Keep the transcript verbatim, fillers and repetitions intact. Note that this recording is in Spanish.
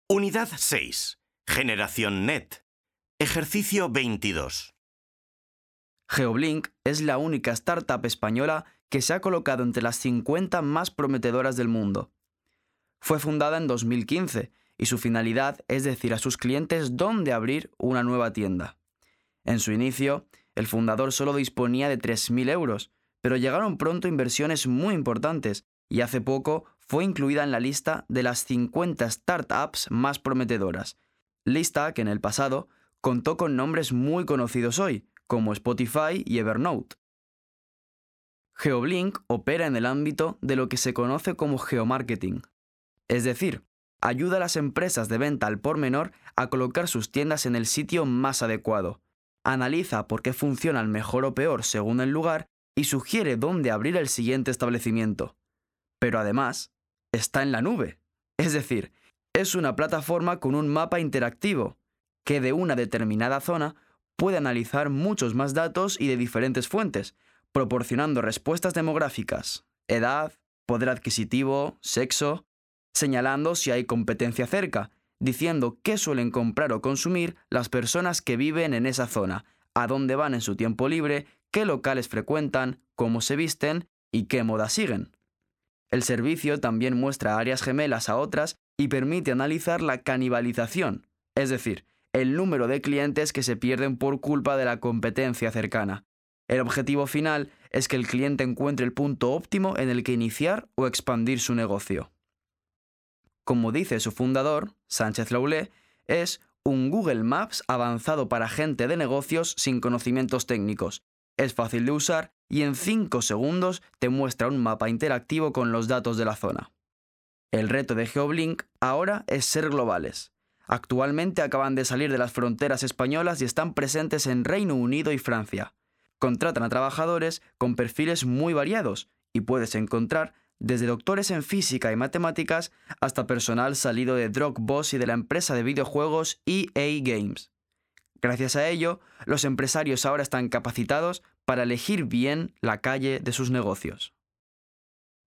Unidad seis. Generación Net. Ejercicio veintidós. Geoblink es la única startup española que se ha colocado entre las cincuenta más prometedoras del mundo. Fue fundada en dos mil quince y su finalidad es decir a sus clientes dónde abrir una nueva tienda. En su inicio, el fundador solo disponía de tres mil euros, pero llegaron pronto inversiones muy importantes y hace poco fue incluida en la lista de las cincuenta startups más prometedoras, lista que en el pasado contó con nombres muy conocidos hoy, como Spotify y Evernote. Geoblink opera en el ámbito de lo que se conoce como geomarketing, es decir, ayuda a las empresas de venta al por menor a colocar sus tiendas en el sitio más adecuado, analiza por qué funcionan mejor o peor según el lugar y sugiere dónde abrir el siguiente establecimiento. Pero además, está en la nube, es decir, es una plataforma con un mapa interactivo, que de una determinada zona puede analizar muchos más datos y de diferentes fuentes, proporcionando respuestas demográficas, edad, poder adquisitivo, sexo, señalando si hay competencia cerca, diciendo qué suelen comprar o consumir las personas que viven en esa zona, a dónde van en su tiempo libre, qué locales frecuentan, cómo se visten y qué moda siguen. El servicio también muestra áreas gemelas a otras y permite analizar la canibalización, es decir, el número de clientes que se pierden por culpa de la competencia cercana. El objetivo final es que el cliente encuentre el punto óptimo en el que iniciar o expandir su negocio. Como dice su fundador, Sánchez Laulé, es un Google Maps avanzado para gente de negocios sin conocimientos técnicos. Es fácil de usar y en cinco segundos te muestra un mapa interactivo con los datos de la zona. El reto de Geoblink ahora es ser globales. Actualmente acaban de salir de las fronteras españolas y están presentes en Reino Unido y Francia. Contratan a trabajadores con perfiles muy variados y puedes encontrar desde doctores en física y matemáticas hasta personal salido de Dropbox y de la empresa de videojuegos E A Games. Gracias a ello, los empresarios ahora están capacitados para elegir bien la calle de sus negocios.